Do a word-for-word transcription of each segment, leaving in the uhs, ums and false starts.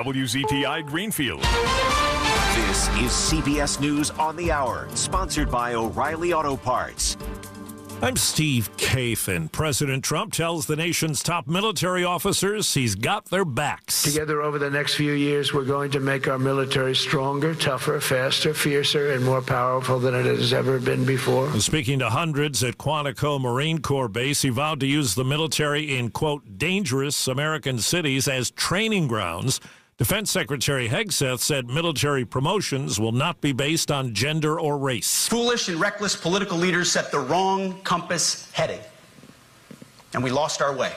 W Z T I Greenfield. This is C B S News on the Hour, sponsored by O'Reilly Auto Parts. I'm Steve Kathan. President Trump tells the nation's top military officers he's got their backs. Together over the next few years, we're going to make our military stronger, tougher, faster, fiercer, and more powerful than it has ever been before. Speaking to hundreds at Quantico Marine Corps Base, he vowed to use the military in, quote, dangerous American cities as training grounds. Defense Secretary Hegseth said military promotions will not be based on gender or race. Foolish and reckless political leaders set the wrong compass heading, and we lost our way.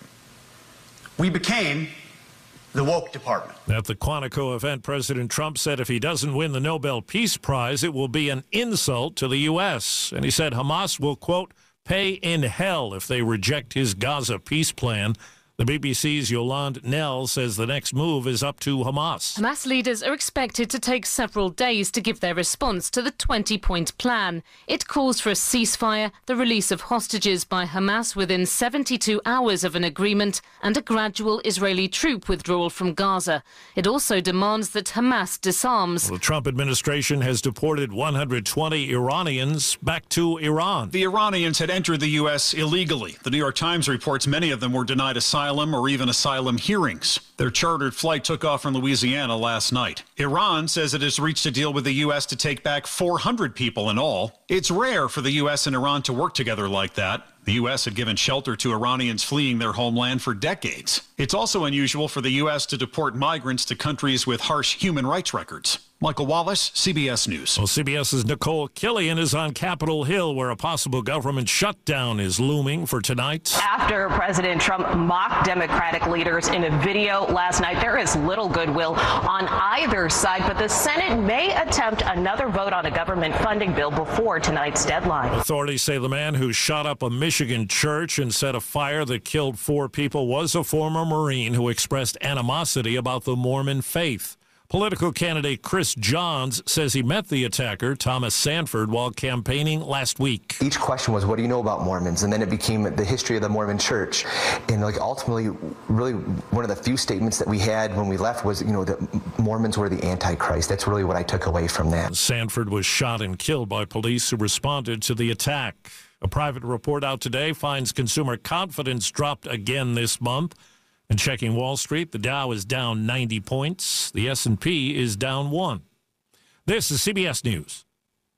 We became the woke department. At the Quantico event, President Trump said if he doesn't win the Nobel Peace Prize, it will be an insult to the U S. And he said Hamas will, quote, pay in hell if they reject his Gaza peace plan. The B B C's Yolande Knell says the next move is up to Hamas. Hamas leaders are expected to take several days to give their response to the twenty-point plan. It calls for a ceasefire, the release of hostages by Hamas within seventy-two hours of an agreement, and a gradual Israeli troop withdrawal from Gaza. It also demands that Hamas disarms. Well, the Trump administration has deported one hundred twenty Iranians back to Iran. The Iranians had entered the U S illegally. The New York Times reports many of them were denied asylum. or even asylum hearings. Their chartered flight took off from Louisiana last night. Iran says it has reached a deal with the U S to take back four hundred people in all. It's rare for the U S and Iran to work together like that. The U S had given shelter to Iranians fleeing their homeland for decades. It's also unusual for the U S to deport migrants to countries with harsh human rights records. Michael Wallace, C B S News. Well, CBS's Nicole Killian is on Capitol Hill, where a possible government shutdown is looming for tonight. After President Trump mocked Democratic leaders in a video last night, there is little goodwill on either side, but the Senate may attempt another vote on a government funding bill before tonight's deadline. Authorities say the man who shot up a Michigan church and set a fire that killed four people was a former Marine who expressed animosity about the Mormon faith. Political candidate Chris Johns says he met the attacker, Thomas Sanford, while campaigning last week. Each question was, what do you know about Mormons? And then it became the history of the Mormon church. And like ultimately, really one of the few statements that we had when we left was, you know, that Mormons were the Antichrist. That's really what I took away from that. Sanford was shot and killed by police who responded to the attack. A private report out today finds consumer confidence dropped again this month. And checking Wall Street, the Dow is down ninety points. The S and P is down one. This is C B S News.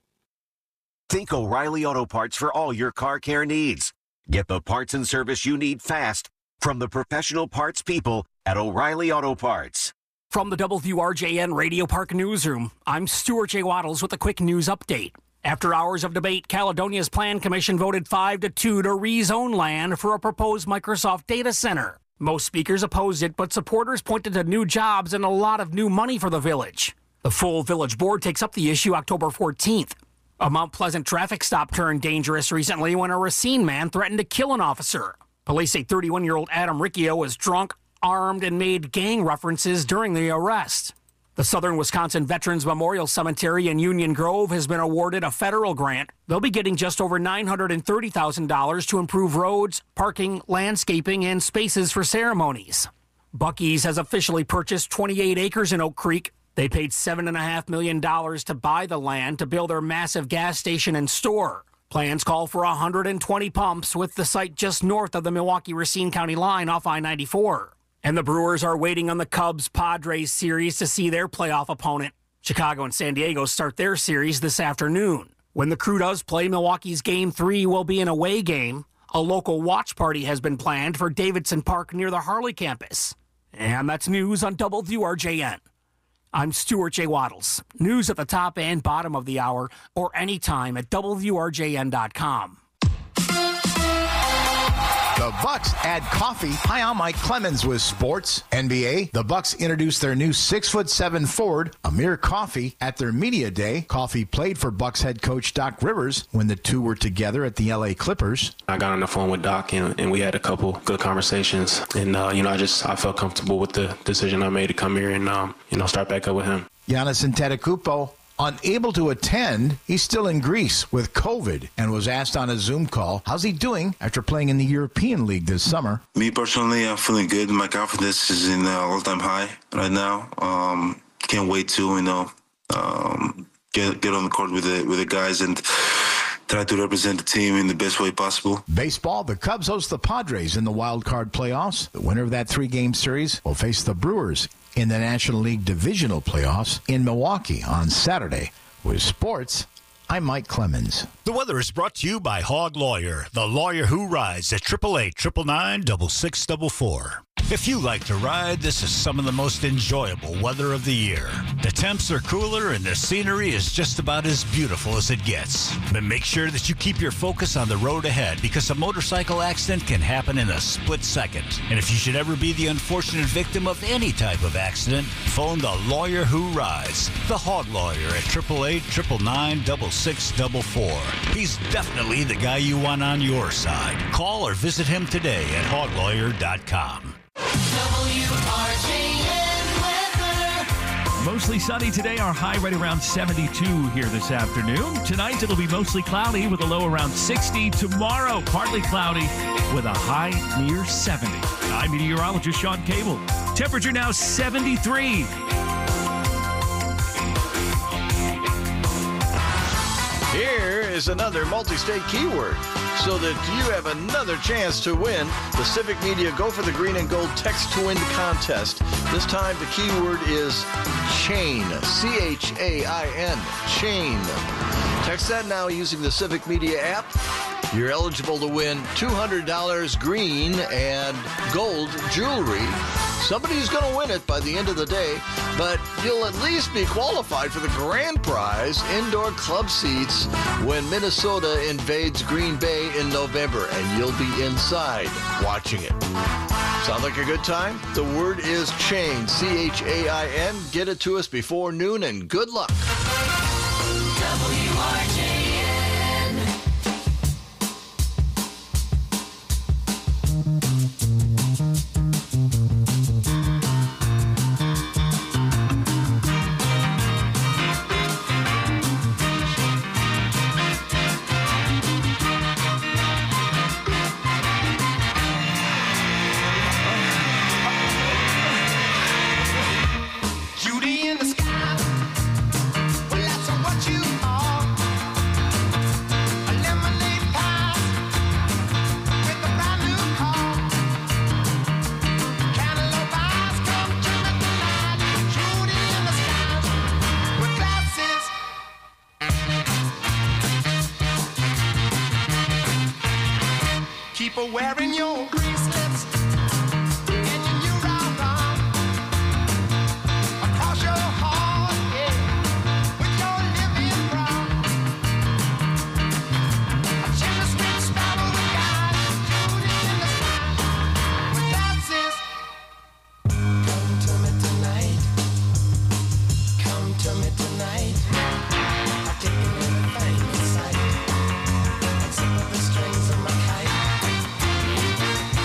Think O'Reilly Auto Parts for all your car care needs. Get the parts and service you need fast from the professional parts people at O'Reilly Auto Parts. From the W R J N Radio Park Newsroom, I'm Stuart J. Waddles with a quick news update. After hours of debate, Caledonia's Plan Commission voted five to two to rezone land for a proposed Microsoft data center. Most speakers opposed it, but supporters pointed to new jobs and a lot of new money for the village. The full village board takes up the issue October fourteenth. A Mount Pleasant traffic stop turned dangerous recently when a Racine man threatened to kill an officer. Police say thirty-one-year-old Adam Riccio was drunk, armed, and made gang references during the arrest. The Southern Wisconsin Veterans Memorial Cemetery in Union Grove has been awarded a federal grant. They'll be getting just over nine hundred thirty thousand dollars to improve roads, parking, landscaping, and spaces for ceremonies. Buc-ee's has officially purchased twenty-eight acres in Oak Creek. They paid seven point five million dollars to buy the land to build their massive gas station and store. Plans call for one hundred twenty pumps, with the site just north of the Milwaukee-Racine County line off I ninety-four. And the Brewers are waiting on the Cubs-Padres series to see their playoff opponent. Chicago and San Diego start their series this afternoon. When the Crew does play, Milwaukee's Game three will be an away game. A local watch party has been planned for Davidson Park near the Harley campus. And that's news on W R J N. I'm Stuart J. Waddles. News at the top and bottom of the hour or anytime at W R J N dot com. The Bucks add coffee. Hi, I'm Mike Clemens with sports. N B A, the Bucks introduced their new six foot seven forward, Amir Coffey, at their media day. Coffey played for Bucks head coach Doc Rivers when the two were together at the L A Clippers. I got on the phone with Doc and, and we had a couple good conversations. And, uh, you know, I just I felt comfortable with the decision I made to come here and, um, you know, start back up with him. Giannis Antetokounmpo unable to attend. He's still in Greece with COVID and was asked on a Zoom call, how's he doing after playing in the European League this summer? Me personally, I'm feeling good. My confidence is in uh, all-time high right now. Um, can't wait to, you know, um, get get on the court with the with the guys and try to represent the team in the best way possible. Baseball, the Cubs host the Padres in the wild card playoffs. The winner of that three-game series will face the Brewers in the National League divisional playoffs in Milwaukee on Saturday. With sports, I'm Mike Clemens. The weather is brought to you by Hog Lawyer, the lawyer who rides at eight eight eight, nine nine nine, six six four four. If you like to ride, this is some of the most enjoyable weather of the year. The temps are cooler and the scenery is just about as beautiful as it gets. But make sure that you keep your focus on the road ahead, because a motorcycle accident can happen in a split second. And if you should ever be the unfortunate victim of any type of accident, phone the lawyer who rides, the Hog Lawyer at eight eight eight, nine nine nine, six six four four. He's definitely the guy you want on your side. Call or visit him today at hog lawyer dot com. W R J N weather. Mostly sunny today. Our high right around seventy-two here this afternoon. Tonight it'll be mostly cloudy with a low around sixty. Tomorrow, partly cloudy with a high near seventy. I'm meteorologist Sean Cable. Temperature now seventy-three. Here is another multi-state keyword, so that you have another chance to win the Civic Media Go for the Green and Gold Text to Win contest. This time the keyword is chain, C H A I N, chain. Text that now using the Civic Media app. You're eligible to win two hundred dollars green and gold jewelry. Somebody's going to win it by the end of the day, but you'll at least be qualified for the grand prize, indoor club seats, when Minnesota invades Green Bay in November, and you'll be inside watching it. Sound like a good time? The word is chain, C H A I N. Get it to us before noon, and good luck. W R J N. Judy in the sky. Well, that's what you are. A lemonade pie with a brand new car. Cantaloupe eyes come to me tonight. Judy in the sky with glasses. Keep her wearing your bracelets and your new rah-rah across your heart, yeah, with your living bra. A chimney sweet sparrow with guys, Judy in the sky with glasses. Come to me tonight. Come to me tonight. I've taken everything in sight, except for the strings of my kite.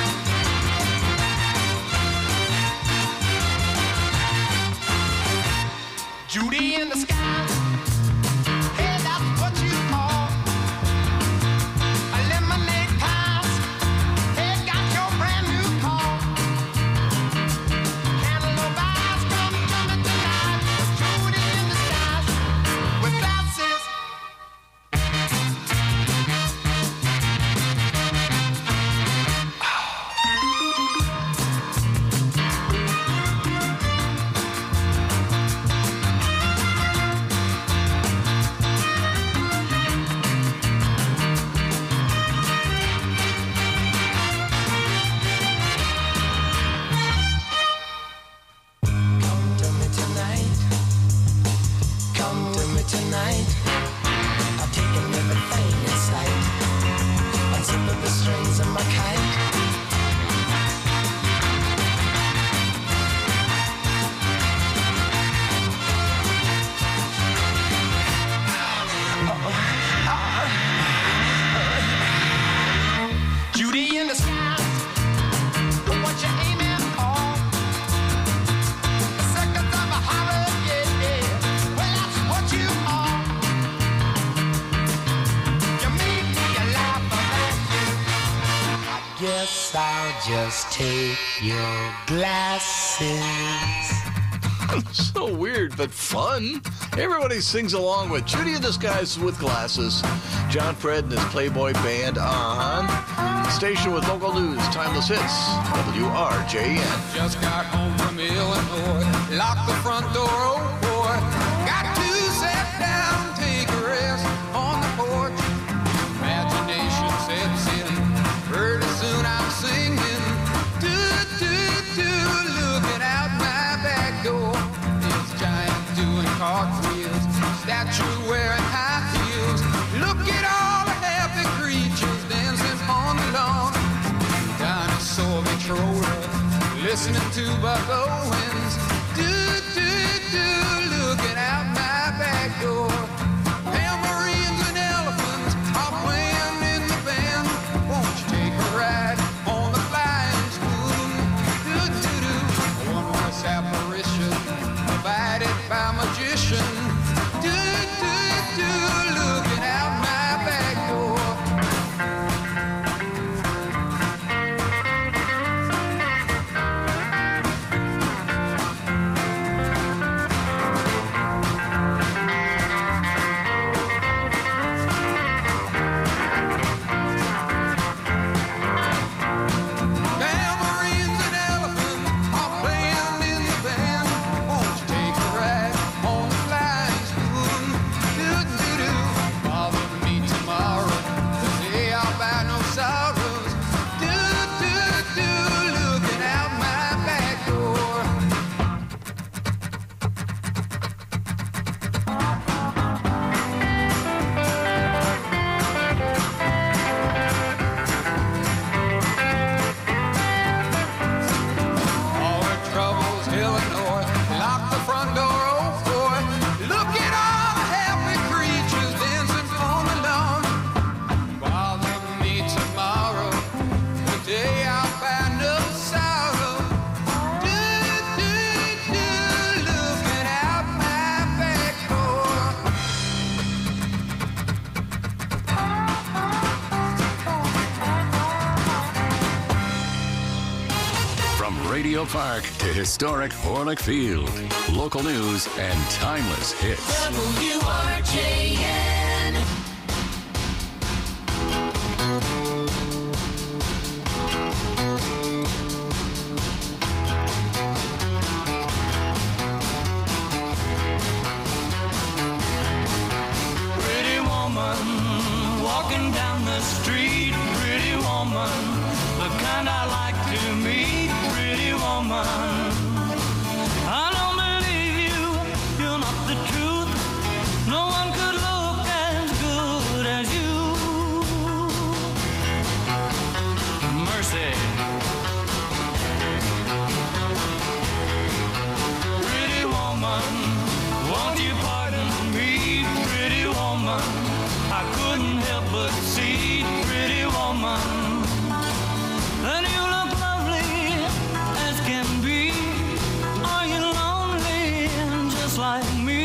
guess I'll just take your glasses. So weird, but fun. Everybody sings along with Judy in Disguise with Glasses. John Fred and his Playboy Band on station with local news, timeless hits, W R J N. Just got home from Illinois, locked the front door, oh boy. Got to sit down, take a rest on the porch. Imagination sets in, pretty soon I'm singing. Do, do, do, looking out my back door. This giant doing cartwheels, statue wearing high heels. Look at all the happy creatures dancing on the lawn. Dinosaur controller, listening to Buck Owens. Do, do, do, looking out my back door. Tambourines and elephants are playing in the band. Won't you take a ride on the flying spoon? Do, do, do. A one-voice apparition, provided by magician. Do, do, do, looking out my back door. Tambourines and elephants are playing in the band. Won't you take a ride on the flying spoon? Do, do, do. Bother me tomorrow, the day I'll buy no sorrows. Do, do, do, looking out my back door. All the troubles, Illinois, lock the front door, oh boy. Look at all the happy creatures dancing on the lawn. Bother me tomorrow, the day I'll find no sorrow. Do, do, do, looking out my back door. From Radio Park to historic Orlick Field, local news and timeless hits. W R J N. Pretty woman, walking down the street. Pretty woman, the kind I like to meet. Pretty woman, I don't believe you. You're not the truth. No one could look as good as you. Mercy. Pretty woman, won't you pardon me? Pretty woman, I couldn't help but see. Pretty woman, and you look lovely as can be. Are you lonely just like me?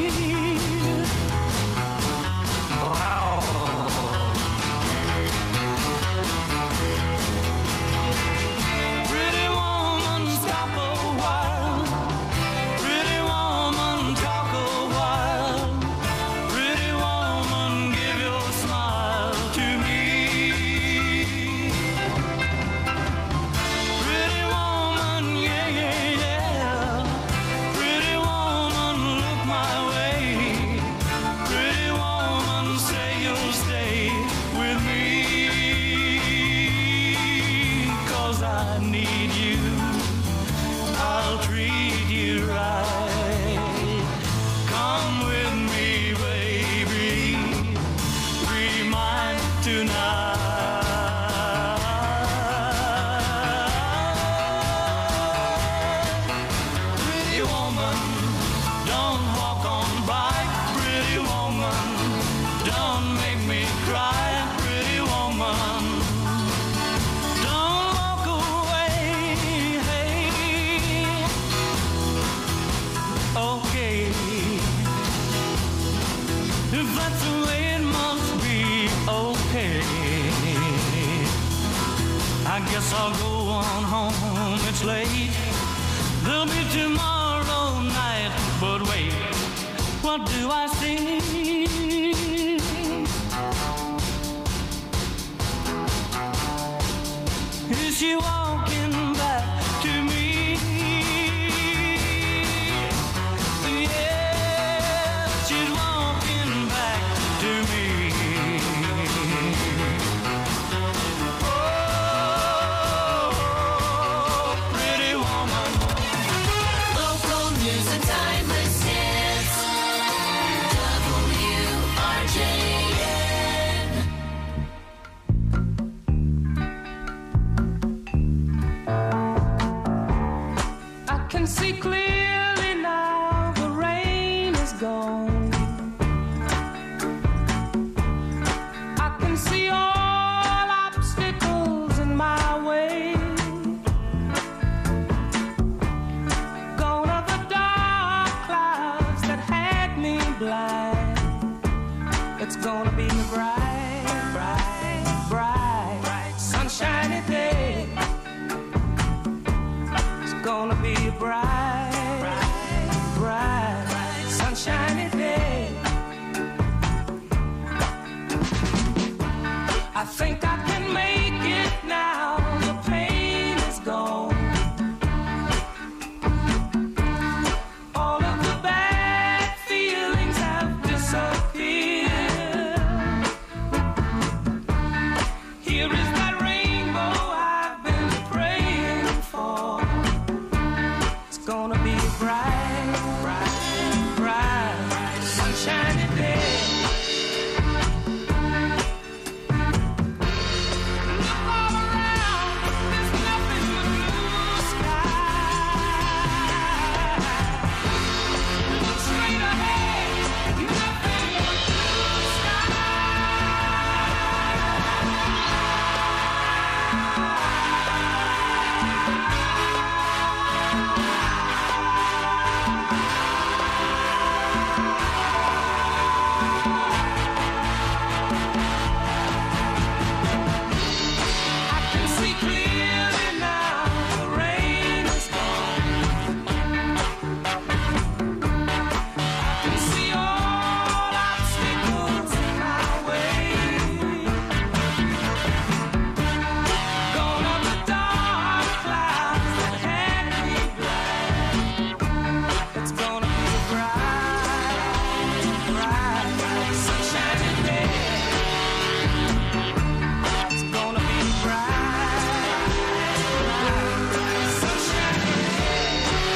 Pretty woman, stop a while. Pretty woman, talk a while. Pretty woman, give your smile to me. I guess I'll go on home, it's late. There'll be tomorrow night, but wait, what do I see? Is she walking back to me? Yeah, she's walking back to me. Oh, pretty woman. Local news and timeless hits. W R J N. I can see clearly now the rain is gone. I can see all obstacles in my way. Gone are the dark clouds that had me blind. It's gonna be a bright, bright, bright, bright, sunshiny day. It's gonna be a bright, bright, bright, bright, sunshiny day. I think I can make it now. The pain is gone. All of the bad feelings have disappeared. Here is that rainbow I've been praying for. It's gonna be a bright, bright, bright, bright, sunshiny day. Look all around, there's nothing but blue sky. Look straight ahead, nothing but blue I can see clearly now. The rain is gone. I can see all obstacles in my way. Gone are the dark clouds that had me blind. It's gonna be a bright, bright, bright, sunshiny day. It's gonna be a bright, bright, bright, sunshiny day.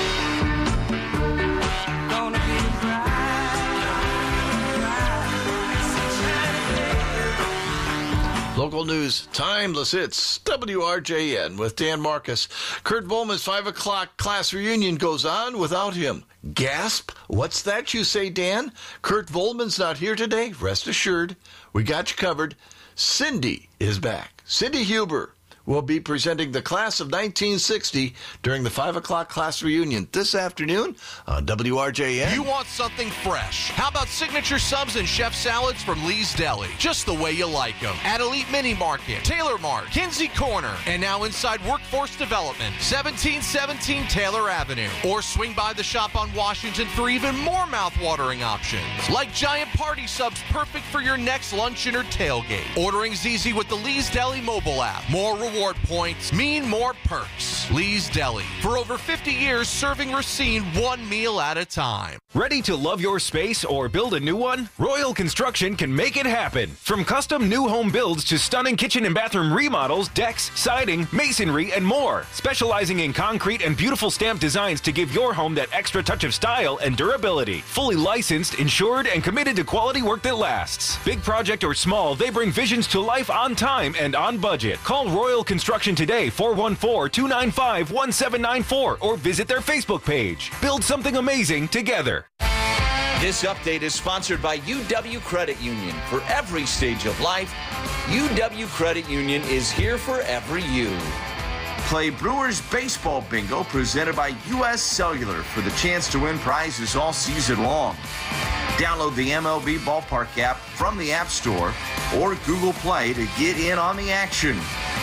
Gonna be a bright, bright, bright, sunshiny day. Local news, timeless hits, W R J N with Dan Marcus. Kurt Volman's five o'clock class reunion goes on without him. Gasp! What's that you say, Dan? Kurt Volman's not here today? Rest assured, we got you covered. Cindy is back. Cindy Huber will be presenting the class of nineteen sixty during the five o'clock class reunion this afternoon on W R J N. You want something fresh? How about signature subs and chef salads from Lee's Deli? Just the way you like them. At Elite Mini Market, Taylor Mart, Kinsey Corner, and now inside Workforce Development, seventeen seventeen Taylor Avenue. Or swing by the shop on Washington for even more mouth-watering options. Like giant party subs perfect for your next luncheon or tailgate. Ordering's easy with the Lee's Deli mobile app. More reward points mean more perks. Lee's Deli. For over fifty years, serving Racine one meal at a time. Ready to love your space or build a new one? Royal Construction can make it happen. From custom new home builds to stunning kitchen and bathroom remodels, decks, siding, masonry, and more. Specializing in concrete and beautiful stamped designs to give your home that extra touch of style and durability. Fully licensed, insured, and committed to quality work that lasts. Big project or small, they bring visions to life on time and on budget. Call Royal Construction today, four one four, two nine five, one seven nine four, or visit their Facebook page. Build something amazing together. This update is sponsored by U W Credit Union. For every stage of life, U W Credit Union is here for every you. Play Brewers Baseball Bingo presented by U S Cellular for the chance to win prizes all season long. Download the M L B Ballpark app from the App Store or Google Play to get in on the action.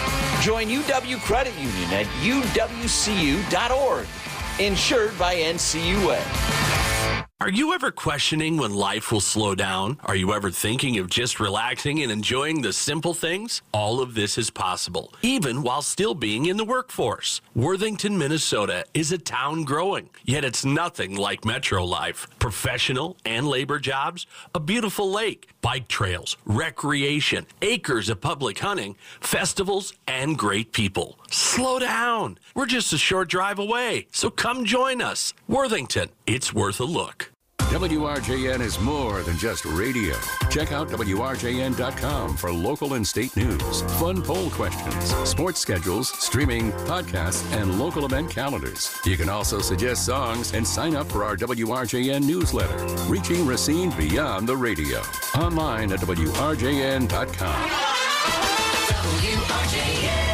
Join U W Credit Union at U W C U dot org. Insured by N C U A. Are you ever questioning when life will slow down? Are you ever thinking of just relaxing and enjoying the simple things? All of this is possible, even while still being in the workforce. Worthington, Minnesota is a town growing, yet it's nothing like metro life. Professional and labor jobs, a beautiful lake, bike trails, recreation, acres of public hunting, festivals, and great people. Slow down. We're just a short drive away, so come join us. Worthington, it's worth a look. W R J N is more than just radio. Check out W R J N dot com for local and state news, fun poll questions, sports schedules, streaming, podcasts, and local event calendars. You can also suggest songs and sign up for our W R J N newsletter, reaching Racine beyond the radio. Online at W R J N dot com. W R J N.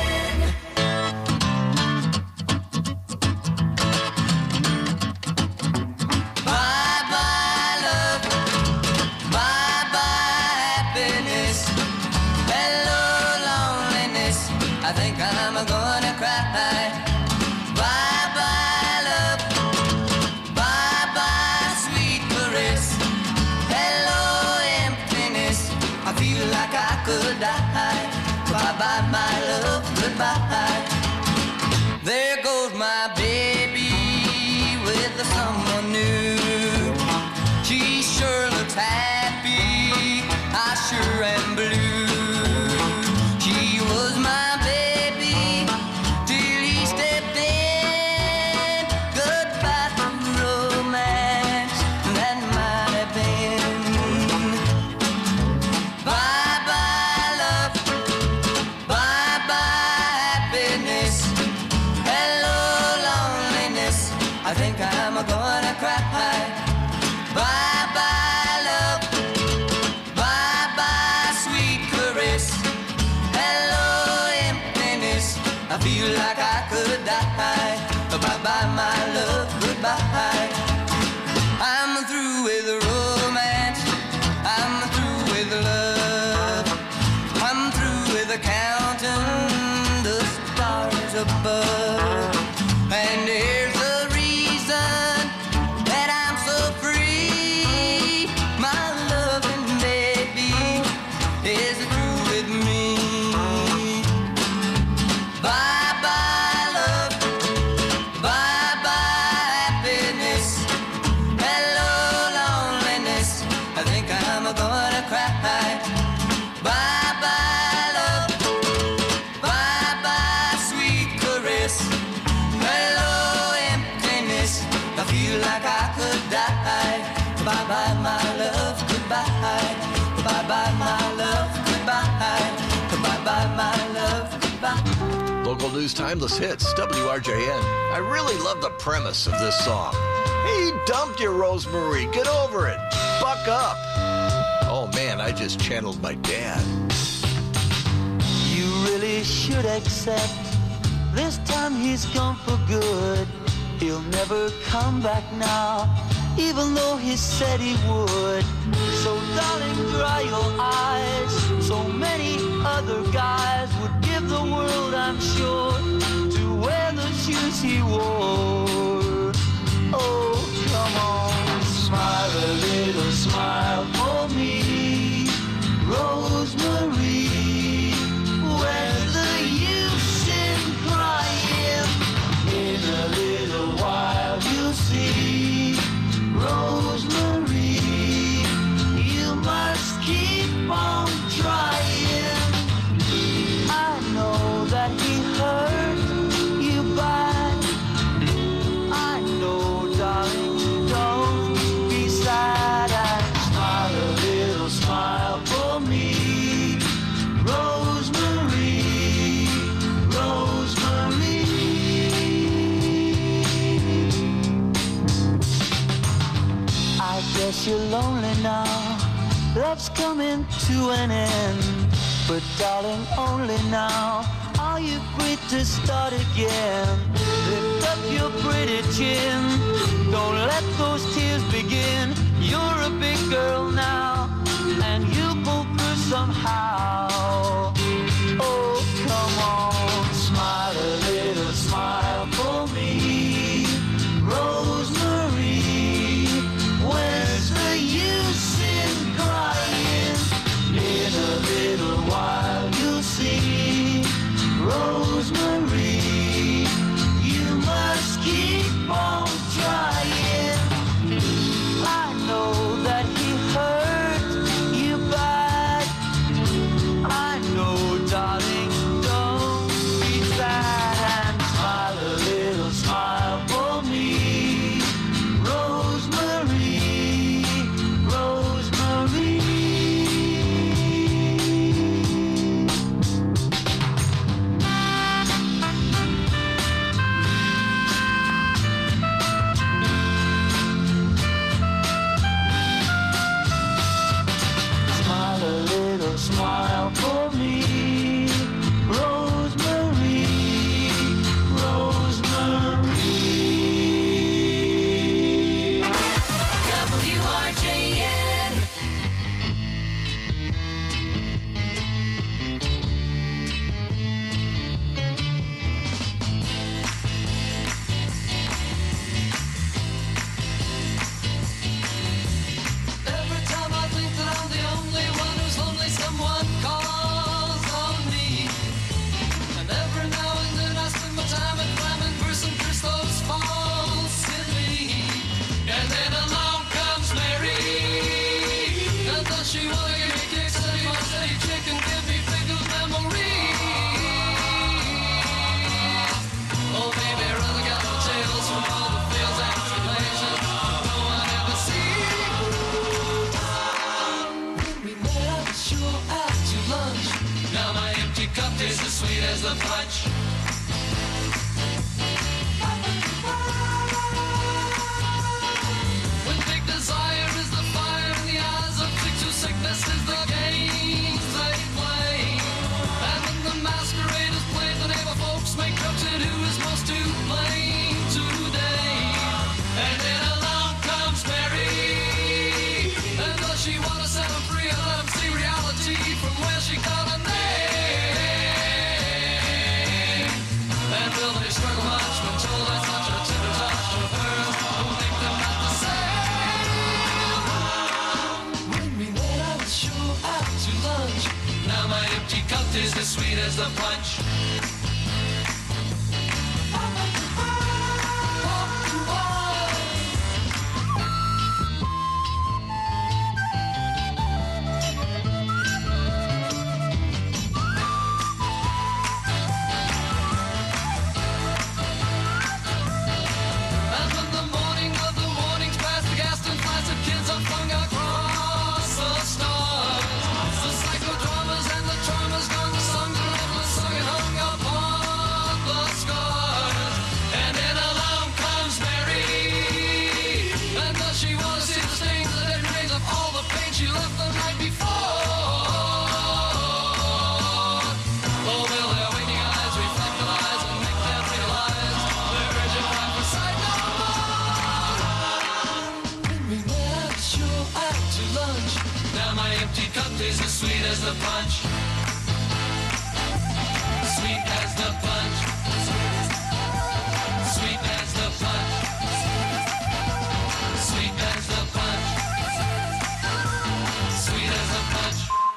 I think I'm gonna cry. Bye-bye, love. Bye-bye, sweet caress. Hello, emptiness. I feel like I could die. Bye-bye, my love. Goodbye. There goes my baby with someone new. She sure looks happy. I sure am blue. She was my I think I'm gonna cry. Bye-bye, love. Bye-bye, sweet caress. Hello, emptiness. I feel like I could die. Bye-bye, my love. Goodbye. I'm through with romance. I'm through with love. I'm through with counting the stars above. And here's the like I could die. Bye-bye, my love, goodbye. Bye-bye, my love, goodbye. Bye-bye, my love, goodbye. Local news, timeless hits, W R J N. I really love the premise of this song. He dumped you, Rosemary. Get over it. Buck up. Oh, man, I just channeled my dad. You really should accept this time he's gone for good. He'll never come back now, even though he said he would. So darling, dry your eyes. So many other guys would give the world, I'm sure, to wear the shoes he wore. Oh, come on, smile a little smile for me, Rosemary. Where's the use in crying? In a little while you'll see, Rosemary, you must keep on trying. I know that he hurt you bad. I know, darling, don't be sad and smile a little smile for me, Rosemary, Rosemary. I guess you're lonely now, love's coming to an end. But darling, only now are you free to start again. Lift up your pretty chin, don't let those tears begin. You're a big girl now, and you'll pull through somehow. Oh, come on, taste as sweet as the punch. When big desire is the fire in the eyes of chicks whose sickness is the games they play. And when the masquerade is played, the neighbor folks make jokes at who is most to blame today. And then along comes Mary, and does she want to set him free and let him see reality from where she got a name? And will they struggle much when told that's such a tender touch of hers will make them not the same? When we met, I was sure out to lunch. Now my empty cup tastes as sweet as the punch. And when the morning of the mornings past the Gaston Placid kids are flung across the stars, the psychodramas and the dramas gone, the songs are never sung and hung upon the scars. And then along comes Mary, and does she want to see the stains, the dead remains of all the pain she left the night before? Oh, will their waking eyes reflect the lies and make them realize their urgent cry for sight no more? When we met, I was sure out to lunch. Now my empty cup tastes as sweet as the punch. Sweet as the punch. Sweet as the punch. Sweet as the punch. Sweet as the punch.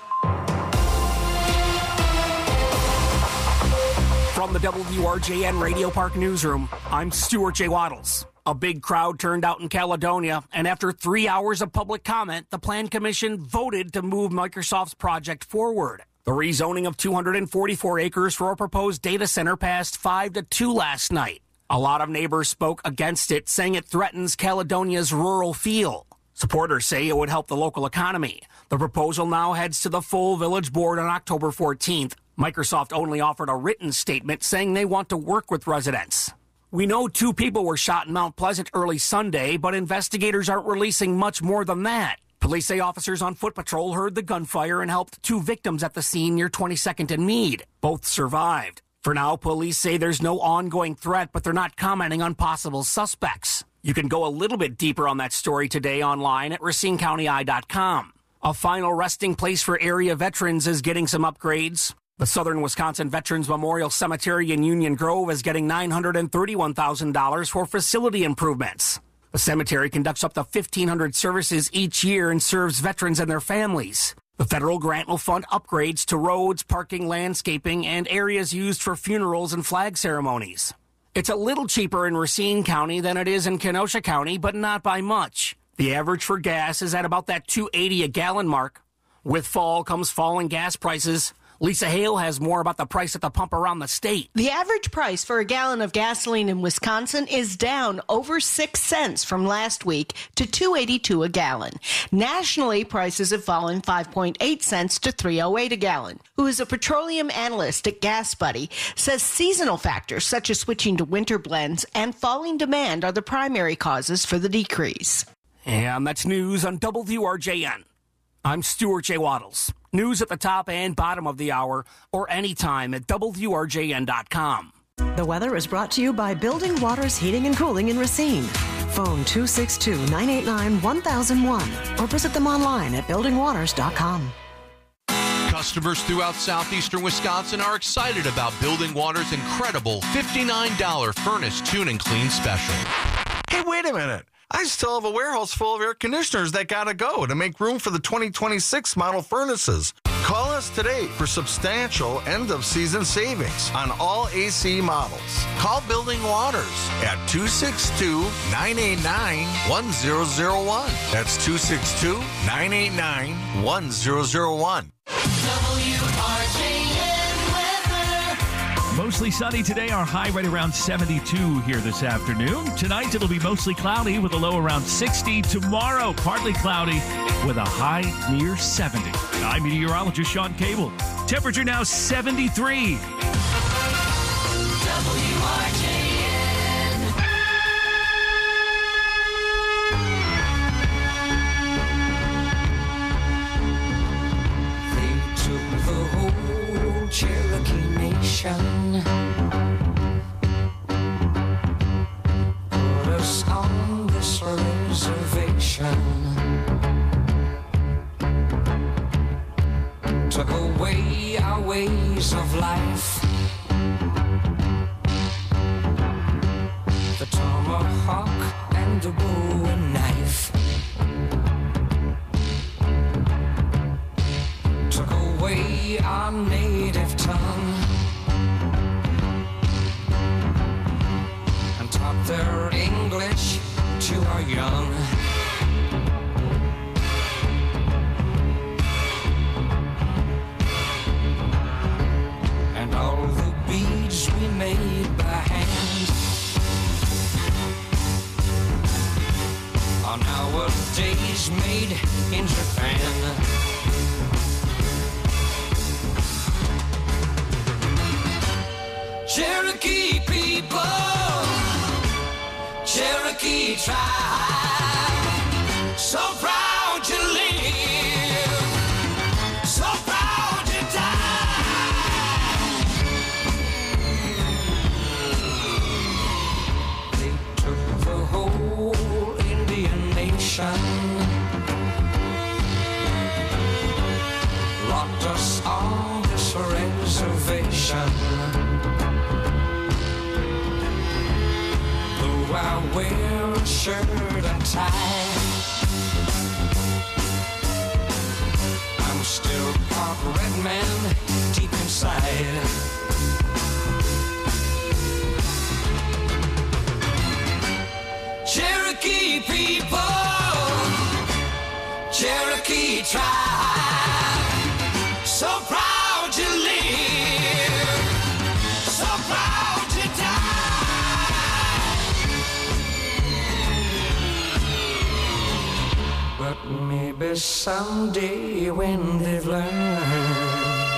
From the W R J N Radio Park Newsroom, I'm Stuart J. Waddles. A big crowd turned out in Caledonia, and after three hours of public comment, the Plan Commission voted to move Microsoft's project forward. The rezoning of two hundred forty-four acres for a proposed data center passed five to two last night. A lot of neighbors spoke against it, saying it threatens Caledonia's rural feel. Supporters say it would help the local economy. The proposal now heads to the full village board on October fourteenth. Microsoft only offered a written statement saying they want to work with residents. We know two people were shot in Mount Pleasant early Sunday, but investigators aren't releasing much more than that. Police say officers on foot patrol heard the gunfire and helped two victims at the scene near twenty-second and Meade. Both survived. For now, police say there's no ongoing threat, but they're not commenting on possible suspects. You can go a little bit deeper on that story today online at Racine County Eye dot com. A final resting place for area veterans is getting some upgrades. The Southern Wisconsin Veterans Memorial Cemetery in Union Grove is getting nine hundred thirty-one thousand dollars for facility improvements. The cemetery conducts up to fifteen hundred services each year and serves veterans and their families. The federal grant will fund upgrades to roads, parking, landscaping, and areas used for funerals and flag ceremonies. It's a little cheaper in Racine County than it is in Kenosha County, but not by much. The average for gas is at about that two eighty a gallon mark. With fall comes falling gas prices. Lisa Hale has more about the price at the pump around the state. The average price for a gallon of gasoline in Wisconsin is down over six cents from last week to two eighty-two a gallon. Nationally, prices have fallen five point eight cents to three oh eight a gallon. Who is a petroleum analyst at Gas Buddy, says seasonal factors such as switching to winter blends and falling demand are the primary causes for the decrease. And that's news on W R J N. I'm Stuart J. Waddles. News at the top and bottom of the hour or anytime at W R J N dot com. The weather is brought to you by Building Waters Heating and Cooling in Racine. Phone two six two, nine eight nine, one thousand one or visit them online at building waters dot com. Customers throughout southeastern Wisconsin are excited about Building Water's incredible fifty-nine dollars furnace tune and clean special. Hey, wait a minute. I still have a warehouse full of air conditioners that gotta go to make room for the twenty twenty-six model furnaces. Call us today for substantial end-of-season savings on all A C models. Call Building Waters at two six two, nine eight nine, one zero zero one. That's two six two, nine eight nine, one zero zero one. W R J N weather. Mostly sunny today. Our high right around seventy-two here this afternoon. Tonight it'll be mostly cloudy with a low around sixty. Tomorrow partly cloudy with a high near seventy. I'm meteorologist Sean Cable. Temperature now seventy-three. W R J N. They took the whole Cherokee Nation, put us on this reservation, took away our ways of life. The tomahawk and the bow and knife took away our native tongue and taught their English to our young. And all the beads we made by hand are nowadays made in Japan. Cherokee people, Cherokee tribe, so proud to live, so proud to die. They took the whole Indian nation, locked us on this reservation. Though I wear a shirt and tie, I'm still part red man deep inside. Cherokee people, Cherokee tribe, so proud to live, so proud to die. But maybe someday when they've learned,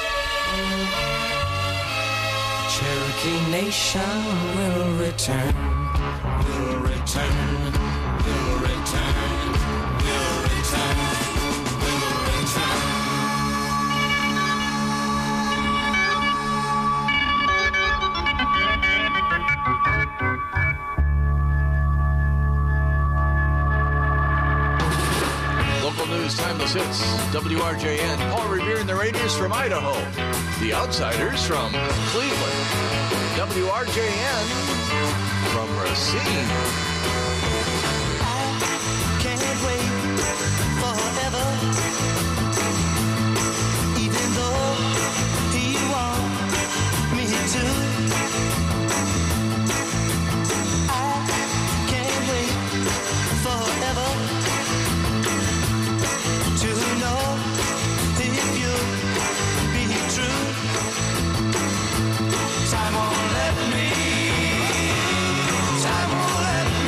Cherokee Nation will return, will return, will return, will return, will return. Local news, timeless hits, W R J N. Paul Revere and the Radius from Idaho. The Outsiders from Cleveland. W R J N from Racine. Can't wait forever, even though you want me to. I can't wait forever to know if you'll be true. Time won't let me, time won't let me.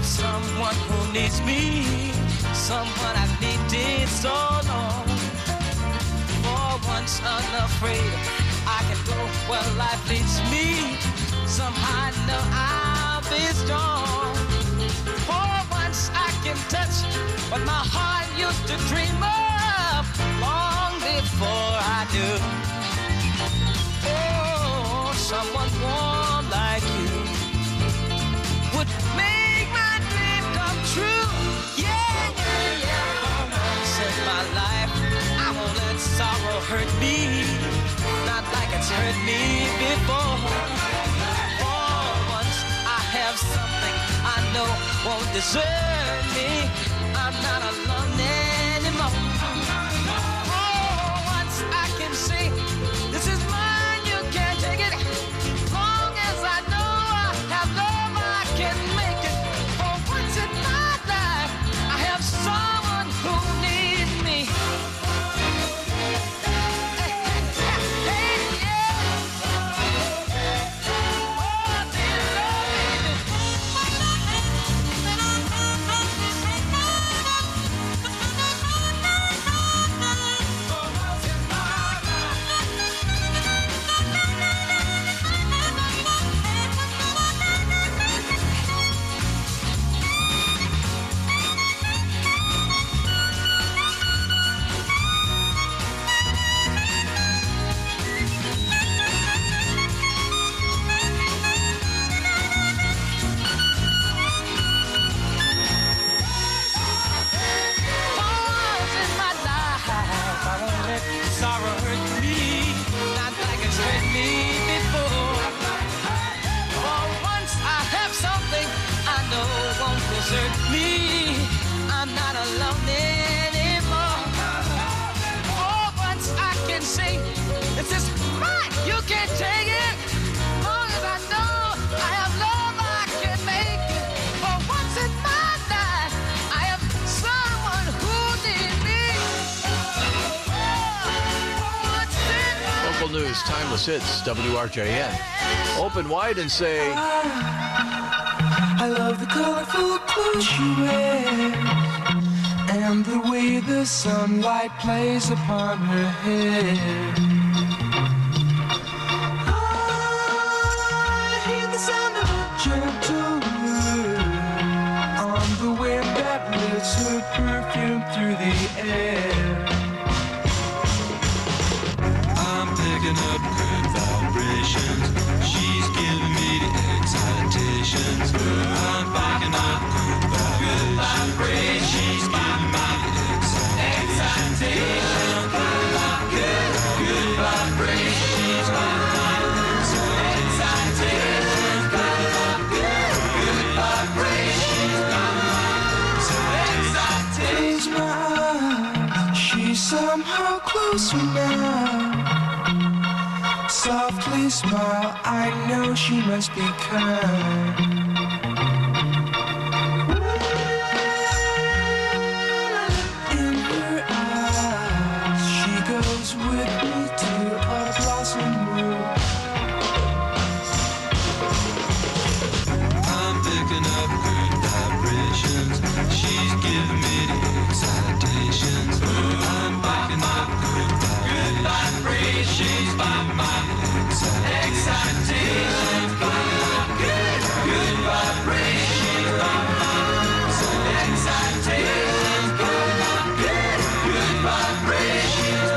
someone who needs me, someone I've needed so long. For once unafraid, I can go where life leads me. Somehow I know I'll be strong. For once I can touch what my heart used to dream of long before I do. Oh, someone warm like you would make my dream come true. Yeah, yeah, yeah. For once in my life, I won't let sorrow hurt me, not like it's hurt me before. For once I have something I know won't desert me. I'm not alone anymore. For once I can say, this is mine, you can't take it. Long as I know I have love, I can make it. For once in my life, I have someone who needs me. Sorrow hurt me, not like it's hurt me before. For once I have something I know won't desert me. I'm not alone anymore. For once I can say, this is mine, you can't take it. Long as I know I have love, I can make it. For once in my life, I have someone who needs me. Local news, timeless hits, W R J N. Open wide and say, I love the colorful clothes she wears and the way the sunlight plays upon her hair. I hear the sound of a gentle word on the wind that lifts her perfume through the air. I'm picking up good vibrations. She's giving me the excitations. I'm picking up good vibrations. She's giving me the excitations. Good, good vibrations. She's giving me the excitations. Good, good vibrations. She's giving me the excitations. Close my eyes. She's somehow closer now. Softly smile, I know she must be kind. In her eyes, she goes with me to a blossom room. I'm picking up good vibrations. She's giving me the excitations. I'm picking up good vibrations. She's giving me excitations, good, good vibrations, excitations, good, good vibrations,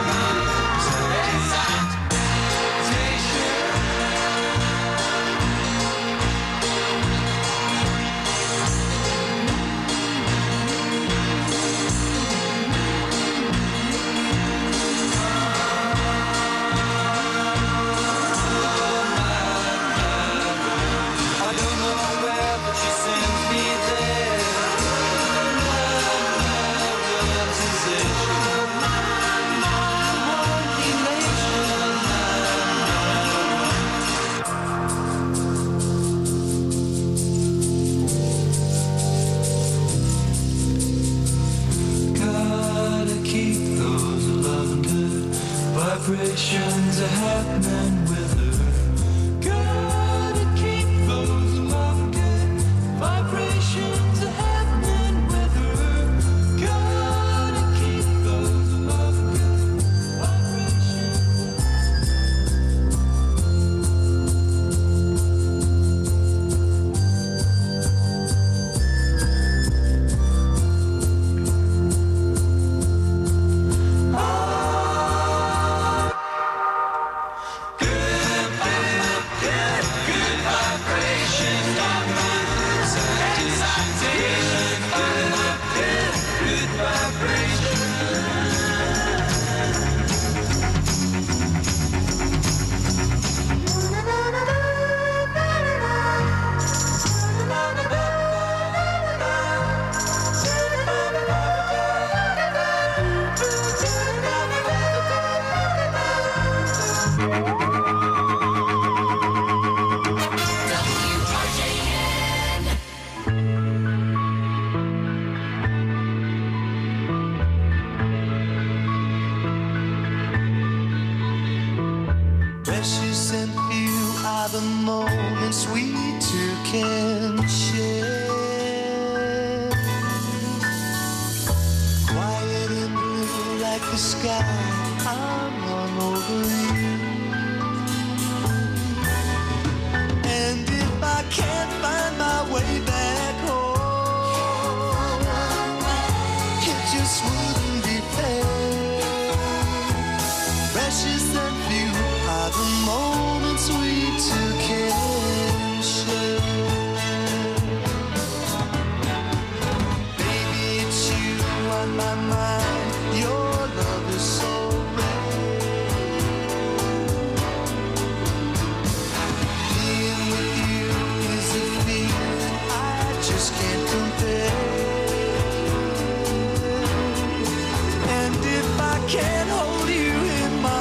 vibrations are happening with her. Gotta keep those love good vibrations. Precious and few are the moments we two can share. Quiet and blue like the sky, I'm all over you. And if I can't find my way back home, it just wouldn't be fair. Precious and few are the moments we two can share. Baby, it's you on my mind. Your love is so rare. Being with you is a feeling I just can't compare. And if I can't hold you in my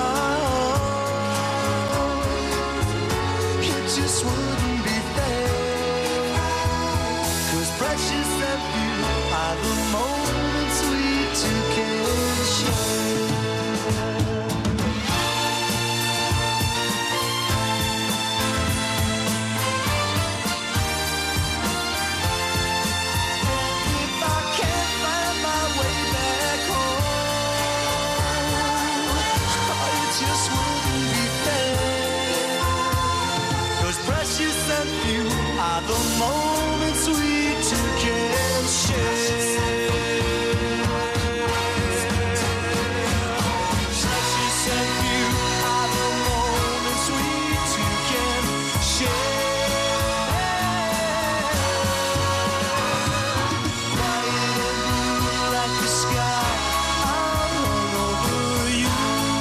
just wouldn't be fair. 'Cause precious and few are the moments we two can share. If I can't find my way back home, oh, it just wouldn't be fair. 'Cause precious and few are the moments we two can share. Precious and few are the moments we two can share. Quiet and blue like the sky, I'm all over you.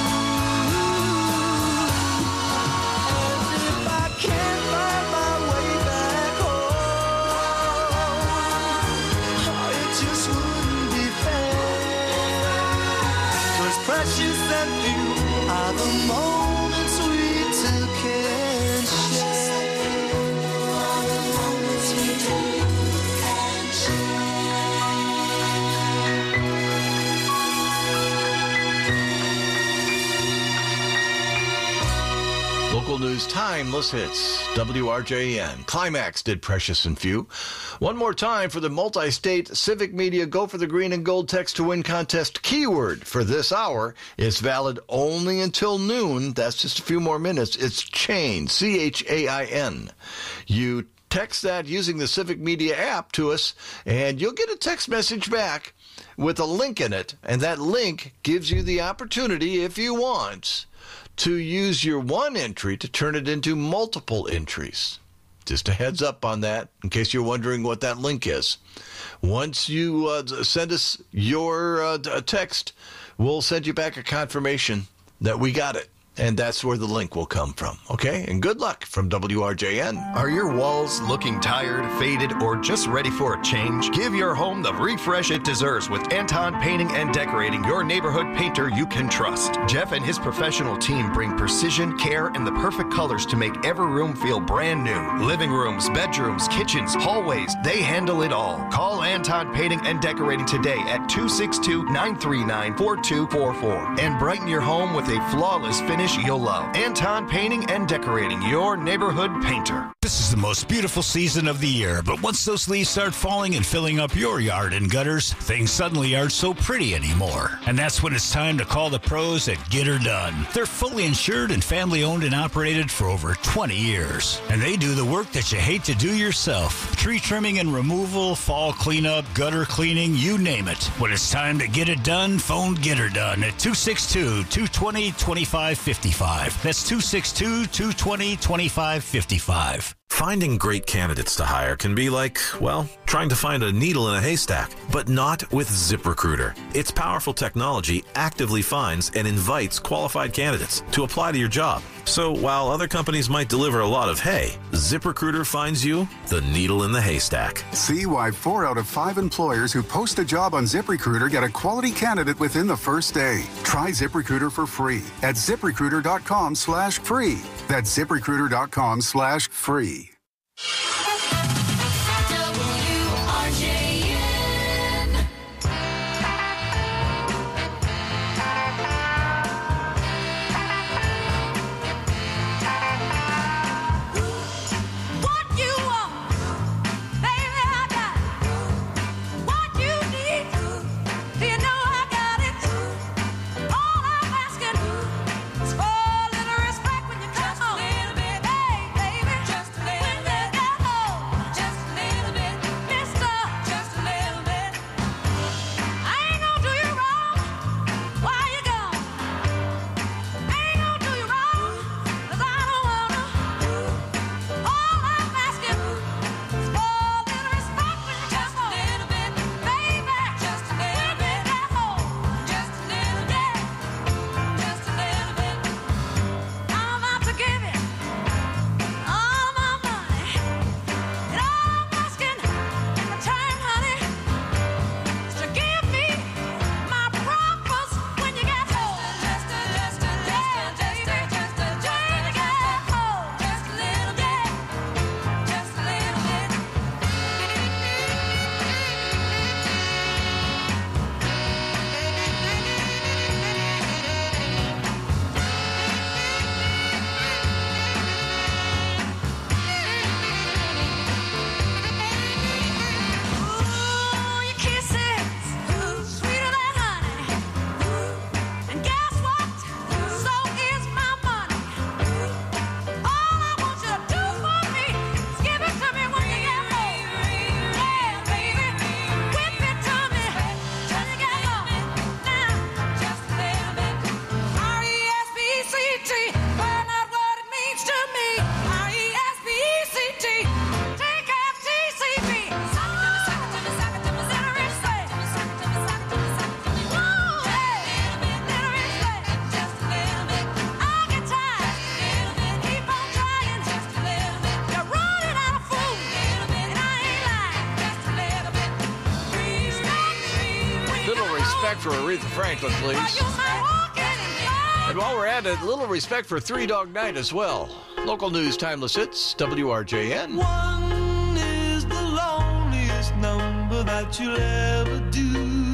And if I can't find my way back home, oh, it just wouldn't be fair. 'Cause precious and few are the moments we two can share. Moments we two can Local news, timeless hits. W R J N. Climax did Precious and Few. One more time for the multi-state Civic Media Go for the Green and Gold Text to Win contest keyword for this hour is valid only until noon. That's just a few more minutes. It's chain, C H A I N. You text that using the Civic Media app to us, and you'll get a text message back with a link in it, and that link gives you the opportunity, if you want, to use your one entry to turn it into multiple entries. Just a heads up on that, in case you're wondering what that link is. Once you uh, send us your uh, text, we'll send you back a confirmation that we got it. And that's where the link will come from, okay? And good luck from W R J N. Are your walls looking tired, faded, or just ready for a change? Give your home the refresh it deserves with Anton Painting and Decorating, your neighborhood painter you can trust. Jeff and his professional team bring precision, care, and the perfect colors to make every room feel brand new. Living rooms, bedrooms, kitchens, hallways, they handle it all. Call Anton Painting and Decorating today at two six two, nine three nine, four two four four and brighten your home with a flawless finish you'll love. Anton Painting and Decorating, your neighborhood painter. This is the most beautiful season of the year, but once those leaves start falling and filling up your yard and gutters, things suddenly aren't so pretty anymore. And that's when it's time to call the pros at Get Her Done. They're fully insured and family owned and operated for over twenty years. And they do the work that you hate to do yourself. Tree trimming and removal, fall cleanup, gutter cleaning, you name it. When it's time to get it done, phone Get Her Done at two six two, two two zero, two five five five. That's two six two, two two zero, two five five five. Finding great candidates to hire can be like, well, trying to find a needle in a haystack, but not with ZipRecruiter. Its powerful technology actively finds and invites qualified candidates to apply to your job. So while other companies might deliver a lot of hay, ZipRecruiter finds you the needle in the haystack. See why four out of five employers who post a job on ZipRecruiter get a quality candidate within the first day. Try ZipRecruiter for free at ZipRecruiter.com slash free. That's ZipRecruiter.com slash free. For Aretha Franklin, please. And while we're at it, a little respect for Three Dog Night as well. Local news, timeless hits, W R J N. One is the loneliest number that you'll ever do.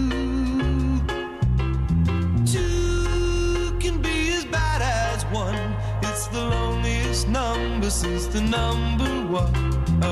Two can be as bad as one. It's the loneliest number since the number one.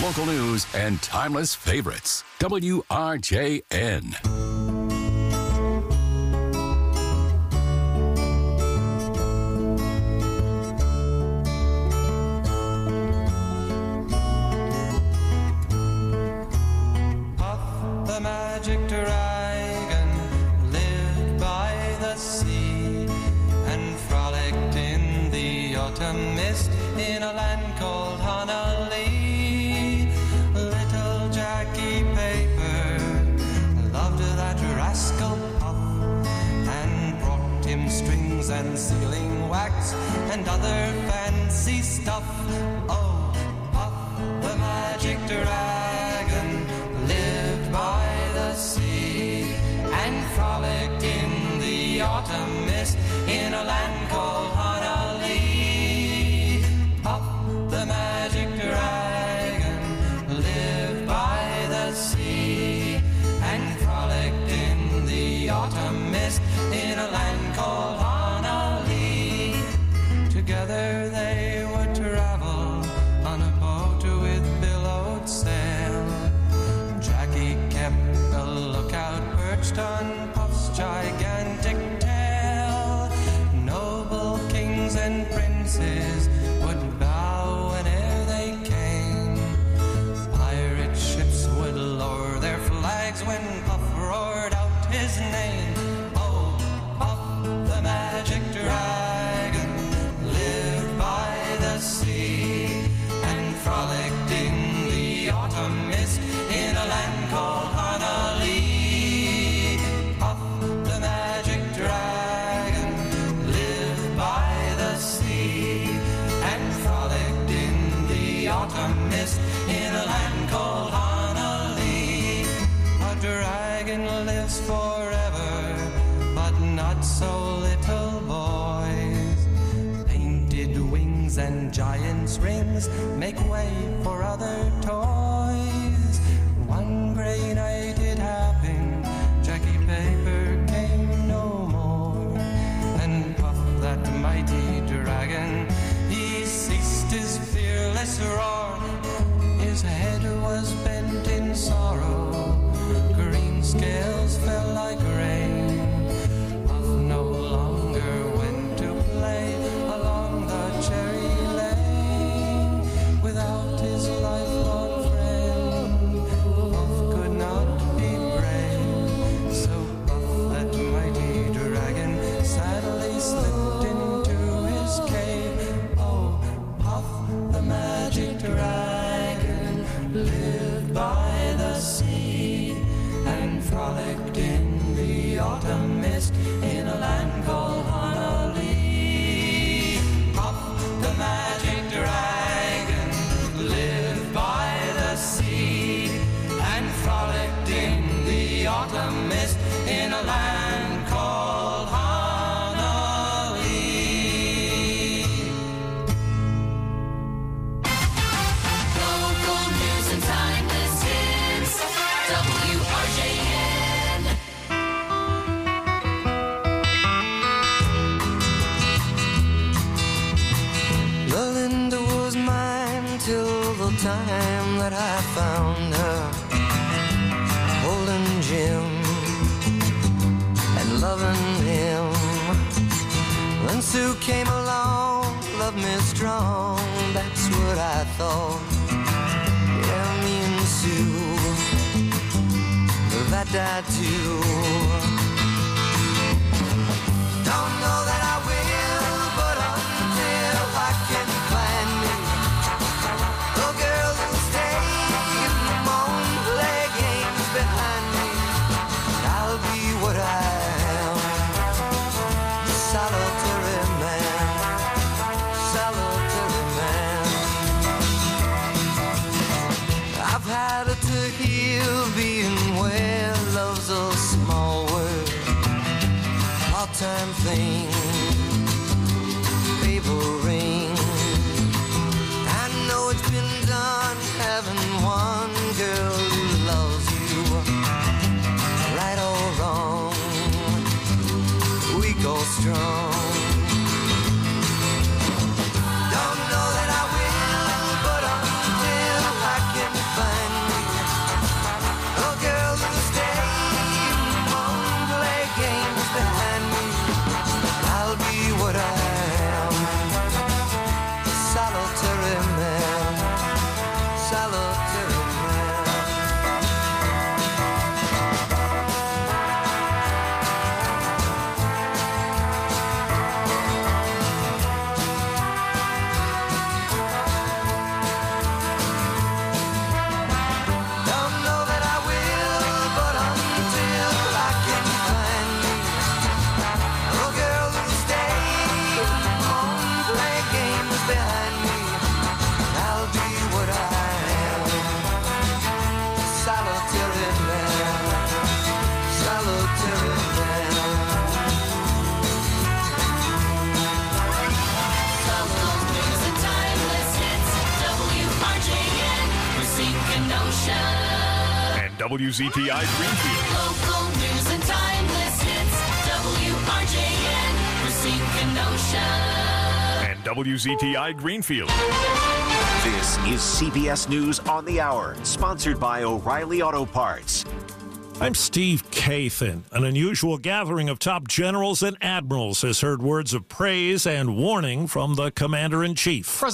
Local news and timeless favorites. W R J N. The magic dragon lived by the sea and frolicked in the autumn mist in a land called Honolulu. Little Jackie Paper loved that rascal Puff and brought him strings and sealing wax and other fancy stuff. Oh, Puff the magic dragon lived by the sea and frolicked in the autumn mist in a land called Honolulu. Puff the magic dragon lived by the sea and frolicked in the autumn mist in a land called Honolulu. Together they would travel on a boat with billowed sail. Jackie kept a lookout perched on Puff's gigantic tail. Noble kings and princes would bow whene'er they came. Pirate ships would lower their flags when Puff roared out his name. Oh, Puff the magic dragon lived by the sea and frolicked in the autumn mist in a land called Honolulu. Puff the magic dragon lived by the sea and frolicked in the autumn mist in a land called Honolulu. A dragon lives forever, but not so little boys. Painted wings and giant's rings make way for other toys. One gray night it happened, Jackie Paper came no more. And Puff, that mighty dragon, he ceased his fearless roar. His head was bent in sorrow, green scales fell like rain. Puff no longer went to play along the cherry lane. Without his lifelong friend, Puff could not be brave. So Puff, that mighty dragon, sadly slipped into his cave. Oh, Puff the magic dragon lived by the sea and frolicked in the autumn mist in a land called Honolulu. Puff the magic dragon lived by the sea and frolicked in the autumn mist in a land called Honolulu. Local news and timeless hits. W R J N. Linda was mine till the time that I found her, holding Jim and loving him. When Sue came along, loved me strong, that's what I thought. Yeah, me and Sue, that died too. Don't know that I will, but until I can find me a girl who'll stay and won't play games behind me, I'll be what I am, solitary man, solitary man. I've had it to heal being where love's a small word, part-time thing, paper ring. I know it's been done having one girl who loves you, right or wrong, weak or strong. Don't know that I will, but until I can W Z T I Greenfield. Local news and timeless hits. W R J N, Racine, Kenosha. And W Z T I Greenfield. This is C B S News on the Hour, sponsored by O'Reilly Auto Parts. I'm Steve Kathan. An unusual gathering of top generals and admirals has heard words of praise and warning from the commander-in-chief.